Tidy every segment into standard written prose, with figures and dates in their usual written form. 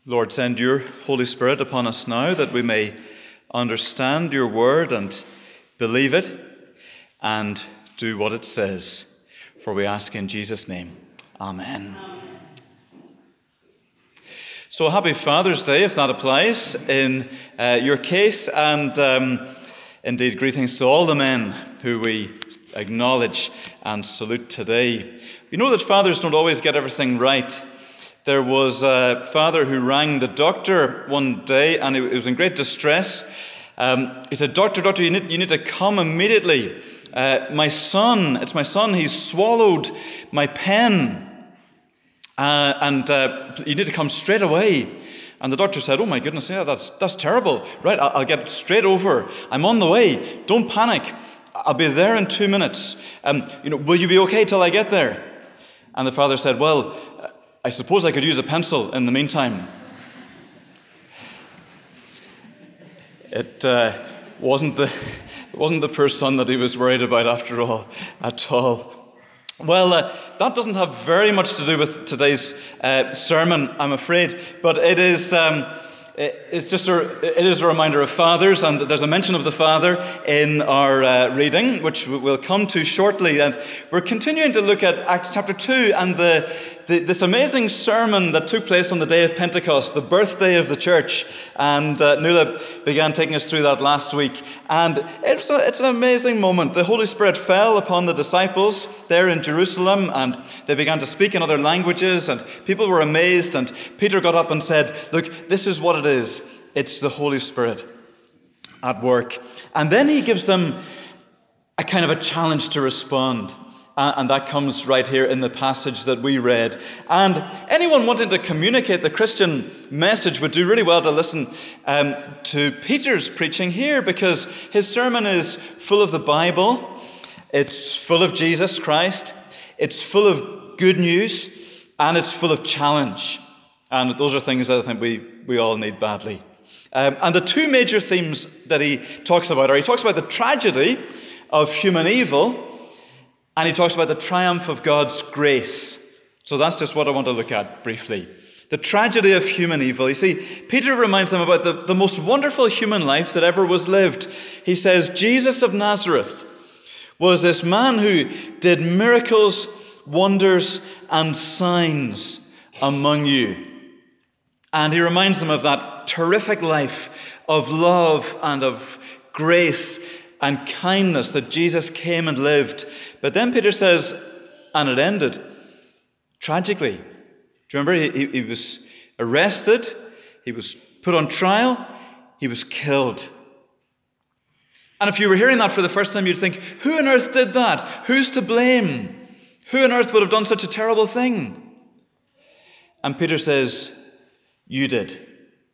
Lord, send your Holy Spirit upon us now that we may understand your word and believe it and do what it says. For we ask in Jesus' name. Amen. So happy Father's Day, if that applies in your case, and indeed greetings to all the men who we acknowledge and salute today. We know that fathers don't always get everything right. There was a father who rang the doctor one day, and he was in great distress. He said, Doctor, you need to come immediately. My son, he's swallowed my pen. And you need to come straight away. And the doctor said, oh my goodness, yeah, that's terrible. Right, I'll get straight over. I'm on the way. Don't panic. I'll be there in 2 minutes. Will you be okay till I get there? And the father said, well, I suppose I could use a pencil in the meantime. It wasn't the poor son that he was worried about after all, at all. Well, that doesn't have very much to do with today's sermon, I'm afraid, but it is a reminder of fathers, and there's a mention of the father in our reading, which we'll come to shortly. And we're continuing to look at Acts chapter 2 and this amazing sermon that took place on the day of Pentecost, the birthday of the church. And Nuala began taking us through that last week. And it's an amazing moment. The Holy Spirit fell upon the disciples there in Jerusalem, and they began to speak in other languages, and people were amazed. And Peter got up and said, look, this is what it is. It's the Holy Spirit at work. And then he gives them a kind of a challenge to respond. And that comes right here in the passage that we read. And anyone wanting to communicate the Christian message would do really well to listen to Peter's preaching here, because his sermon is full of the Bible. It's full of Jesus Christ. It's full of good news. And it's full of challenge. And those are things that I think we all need badly. And the two major themes that he talks about are, he talks about the tragedy of human evil, and he talks about the triumph of God's grace. So that's just what I want to look at briefly. The tragedy of human evil. You see, Peter reminds them about the most wonderful human life that ever was lived. He says, Jesus of Nazareth was this man who did miracles, wonders, and signs among you. And he reminds them of that terrific life of love and of grace and kindness that Jesus came and lived. But then Peter says, and it ended tragically. Do you remember? He was arrested, he was put on trial, he was killed. And if you were hearing that for the first time, you'd think, who on earth did that? Who's to blame? Who on earth would have done such a terrible thing? And Peter says, you did.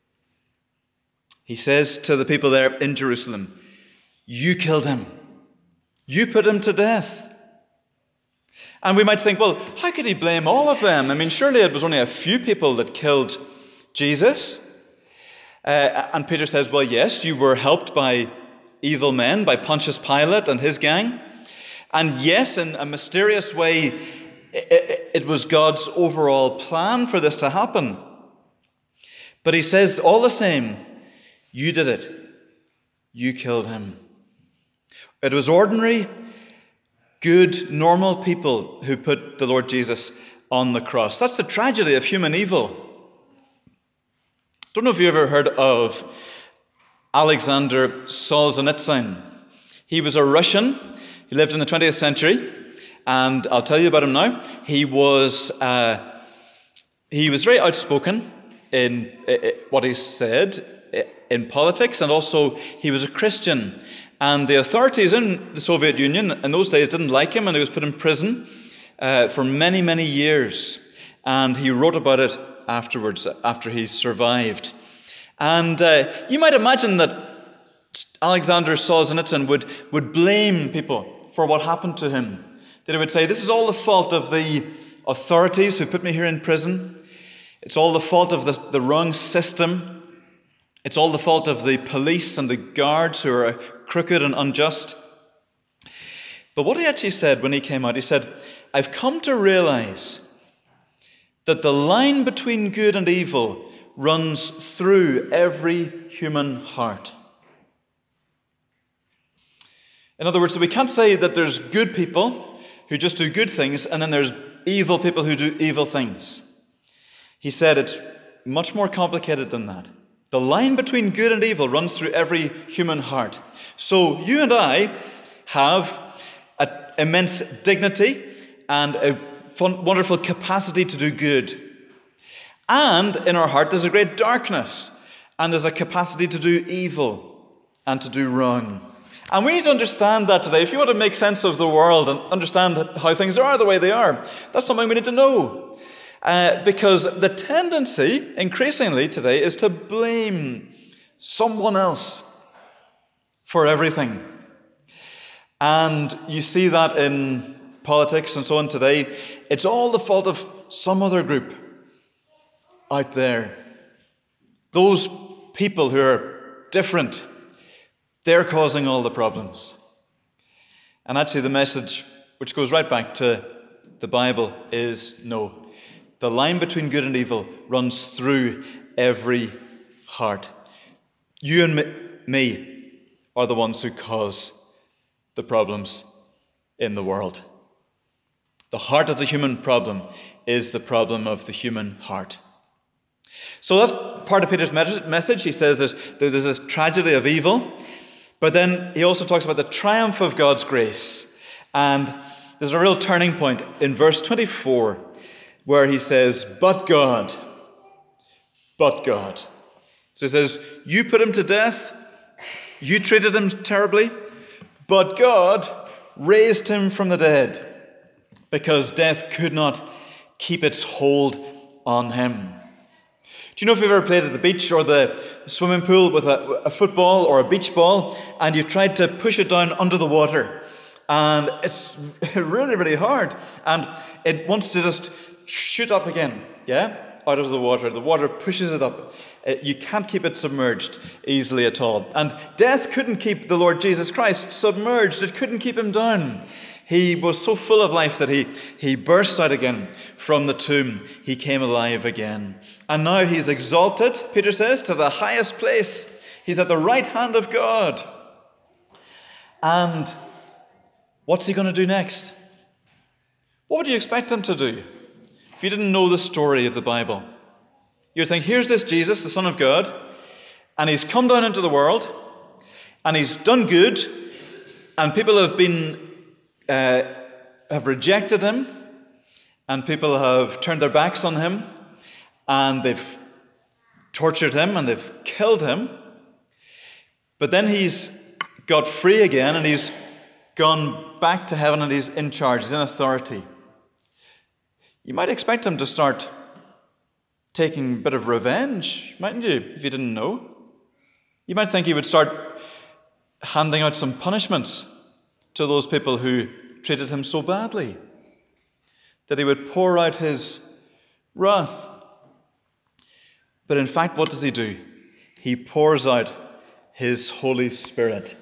He says to the people there in Jerusalem, you killed him. You put him to death. And we might think, well, how could he blame all of them? I mean, surely it was only a few people that killed Jesus. And Peter says, well, yes, you were helped by evil men, by Pontius Pilate and his gang. And yes, in a mysterious way, it was God's overall plan for this to happen. But he says, all the same, you did it. You killed him. It was ordinary, good, normal people who put the Lord Jesus on the cross. That's the tragedy of human evil. Don't know if you ever heard of Alexander Solzhenitsyn. He was a Russian. He lived in the 20th century, and I'll tell you about him now. He was very outspoken in what he said in politics, and also he was a Christian. And the authorities in the Soviet Union in those days didn't like him, and he was put in prison for many, many years. And he wrote about it afterwards, after he survived. And you might imagine that Alexander Solzhenitsyn would blame people for what happened to him. That he would say, this is all the fault of the authorities who put me here in prison. It's all the fault of the wrong system. It's all the fault of the police and the guards who are crooked and unjust. But what he actually said when he came out, he said, I've come to realize that the line between good and evil runs through every human heart. In other words, we can't say that there's good people who just do good things and then there's evil people who do evil things. He said it's much more complicated than that. The line between good and evil runs through every human heart. So you and I have an immense dignity and a wonderful capacity to do good. And in our heart there's a great darkness, and there's a capacity to do evil and to do wrong. And we need to understand that today. If you want to make sense of the world and understand how things are the way they are, that's something we need to know. Because the tendency, increasingly today, is to blame someone else for everything. And you see that in politics and so on today. It's all the fault of some other group out there. Those people who are different, they're causing all the problems. And actually the message, which goes right back to the Bible, is no. The line between good and evil runs through every heart. You and me are the ones who cause the problems in the world. The heart of the human problem is the problem of the human heart. So that's part of Peter's message. He says there's this tragedy of evil, but then he also talks about the triumph of God's grace. And there's a real turning point in verse 24, where he says, but God. So he says, you put him to death, you treated him terribly, but God raised him from the dead, because death could not keep its hold on him. Do you know if you've ever played at the beach or the swimming pool with a football or a beach ball, and you tried to push it down under the water, and it's really, really hard, and it wants to just shoot up again, out of the water. The water pushes it up. You can't keep it submerged easily at all. And death couldn't keep the Lord Jesus Christ submerged. It couldn't keep him down. He was so full of life that he burst out again from the tomb. He came alive again. And now he's exalted, Peter says, to the highest place. He's at the right hand of God. And what's he going to do next? What would you expect him to do? If you didn't know the story of the Bible, you'd think, here's this Jesus, the Son of God, and he's come down into the world, and he's done good, and people have rejected him, and people have turned their backs on him, and they've tortured him, and they've killed him. But then he's got free again, and he's gone back to heaven, and he's in charge, he's in authority. You might expect him to start taking a bit of revenge, mightn't you, if you didn't know? You might think he would start handing out some punishments to those people who treated him so badly, that he would pour out his wrath. But in fact, what does he do? He pours out his Holy Spirit.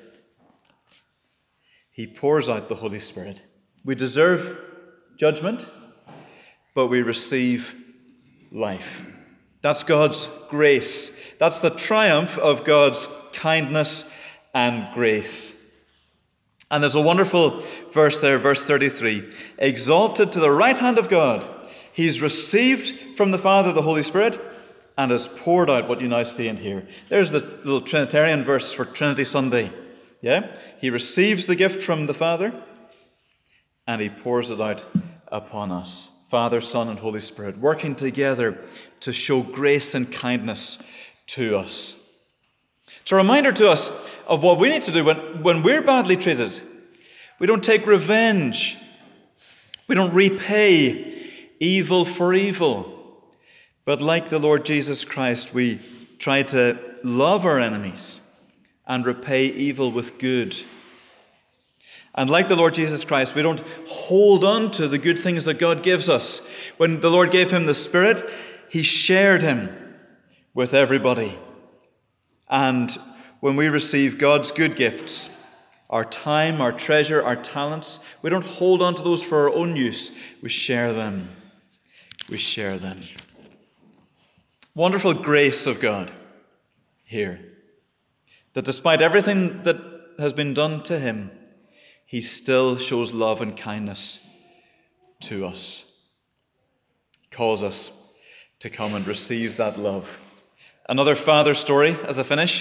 He pours out the Holy Spirit. We deserve judgment, but we receive life. That's God's grace. That's the triumph of God's kindness and grace. And there's a wonderful verse there, verse 33. Exalted to the right hand of God, he's received from the Father the Holy Spirit and has poured out what you now see and hear. There's the little Trinitarian verse for Trinity Sunday. He receives the gift from the Father and he pours it out upon us. Father, Son, and Holy Spirit, working together to show grace and kindness to us. It's a reminder to us of what we need to do when we're badly treated. We don't take revenge. We don't repay evil for evil. But like the Lord Jesus Christ, we try to love our enemies and repay evil with good. And like the Lord Jesus Christ, we don't hold on to the good things that God gives us. When the Lord gave him the Spirit, he shared him with everybody. And when we receive God's good gifts, our time, our treasure, our talents, we don't hold on to those for our own use. We share them. wonderful grace of God here. That despite everything that has been done to him, he still shows love and kindness to us. He calls us to come and receive that love. Another father story as I finish.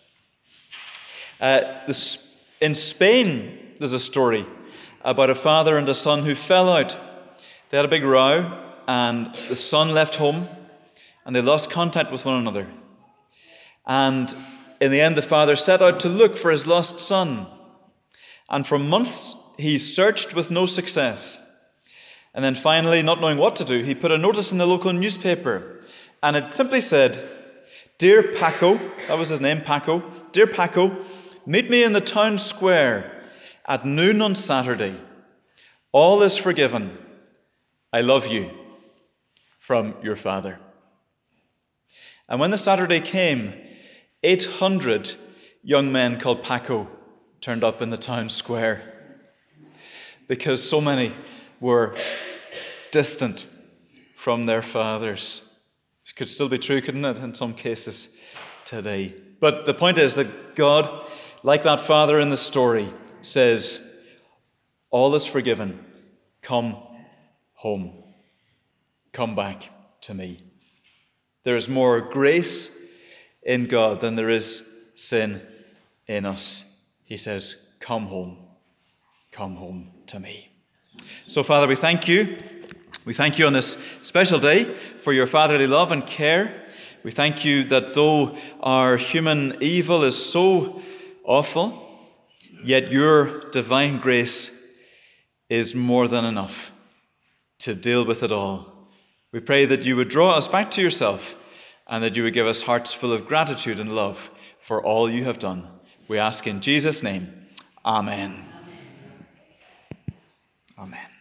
In Spain, there's a story about a father and a son who fell out. They had a big row, and the son left home, and they lost contact with one another. And in the end, the father set out to look for his lost son. And for months, he searched with no success. And then finally, not knowing what to do, he put a notice in the local newspaper. And it simply said, "Dear Paco," that was his name, Paco, "Dear Paco, meet me in the town square at noon on Saturday. All is forgiven. I love you. From your father." And when the Saturday came, 800 young men called Paco turned up in the town square because so many were distant from their fathers. It could still be true, couldn't it, in some cases today? But the point is that God, like that father in the story, says, all is forgiven. Come home. Come back to me. There is more grace in God than there is sin in us. He says, come home. Come home to me. So, Father, we thank you. We thank you on this special day for your fatherly love and care. We thank you that though our human evil is so awful, yet your divine grace is more than enough to deal with it all. We pray that you would draw us back to yourself and that you would give us hearts full of gratitude and love for all you have done. We ask in Jesus' name, amen. Amen.